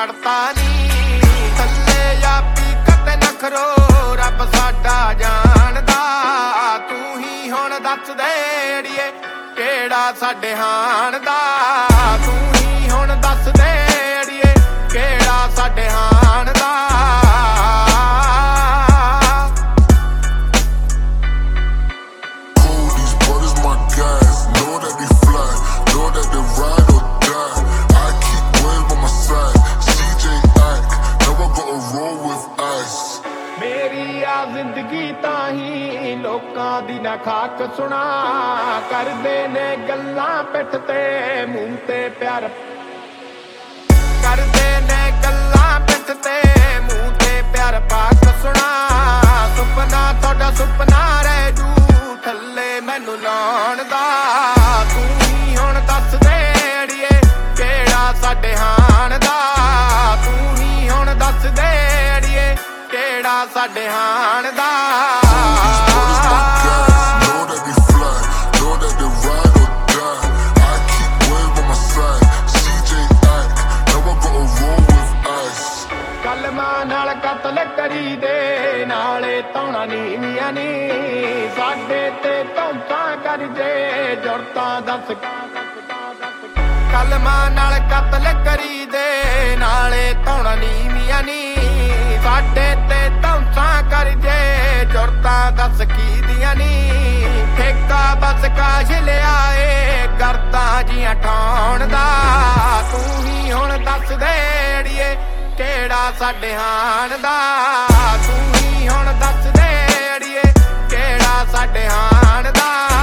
ਛੱਡਤਾ ਨੀ ਥੱਲੇ ਆਪੀ ਕੱਟ ਨਖਰੋ ਰੱਬ ਸਾਡਾ ਜਾਣਦਾ ਤੂੰ ਹੀ ਹੁਣ ਦੱਸ ਦੇ ਅੜੀਏ ਕਿਹੜਾ ਸਾਡੇ ਹਾਣ ਦਾ ਤੂੰ ਹੀ ਹੁਣ ਦੱਸ ਦੇ ਅੜੀਏ ਕਿਹੜਾ ਸਾਡੇ ਹਾਣ ਦਾ ਮੇਰੀ ਆ ਜ਼ਿੰਦਗੀ ਤਾਂ ਹੀ ਲੋਕਾਂ ਦੀ ਨਾ ਖਾਕ ਸੁਣਾ ਕਰਦੇ ਨੇ ਗੱਲਾਂ ਪਿੱਠ ਤੇ ਮੂੰਹ ਤੇ ਪਿਆਰ ਕਰਦੇ ਨੇ ਗੱਲਾਂ ਪਿੱਠ ਤੇ ਮੂੰਹ ਤੇ ਪਿਆਰ ਪਾਕ ਸੁਣਾ ਸੁਪਨਾ ਤੁਹਾਡਾ ਸੁਪਨਾ ਰਹਿ ਜੂ ਥੱਲੇ ਮੈਨੂੰ ਲਾਉਣ ਦਾ ਤੂੰ ਹੀ ਹੁਣ ਦੱਸ ਦੇ ਅੜੀਏ ਕਿਹੜਾ ਸਾਡੇ ਹਾਣ ਦਾ ਤੂੰ ਹੀ ਹੁਣ ਦੱਸ ਦੇ ਅੜੀਏ ਕਿਹੜਾ ਸਾਡੇ ਹਾਣ ਦਾ ਕਲਮਾਂ ਨਾਲ ਕਤਲ ਕਰੀ ਦੇ ਨਾਲੇ ਧੌਣਾ ਨੀਵੀਆਂ ਨੀ ਸਾਡੇ ਤੇ ਧੌਂਸਾਂ ਕਰ ਜੇ ਜੁਰਤਾਂ ਦੱਸ ਕਲਮਾਂ ਨਾਲ ਕਤਲ ਕਰੀ ਦੇ ਨਾਲੇ ਧੌਣਾ ਨੀਵੀਆਂ ਨੀ ਸਾਡੇ ਤੇ ਧੌਂਸਾਂ ਕਰ ਜੇ ਜੁਰਤਾਂ ਦੱਸ ਕੀ ਦੀਆਂ ਨੀ ਠੇਕਾ ਬਸ ਕਾਸ਼ ਲਿਆਏ ਕਰਦਾ ਜੀਆਂ ਠਾਉਣ ਦਾ ਤੂੰ ਹੀ ਹੁਣ ਦੱਸ ਦੇ ਅੜੀਏ ਕਿਹੜਾ ਸਾਡੇ ਹਾਣ ਦਾ ਤੂੰ ਹੀ ਹੁਣ ਦੱਸ ਦੇ ਅੜੀਏ ਕਿਹੜਾ ਸਾਡੇ ਹਾਣ ਦਾ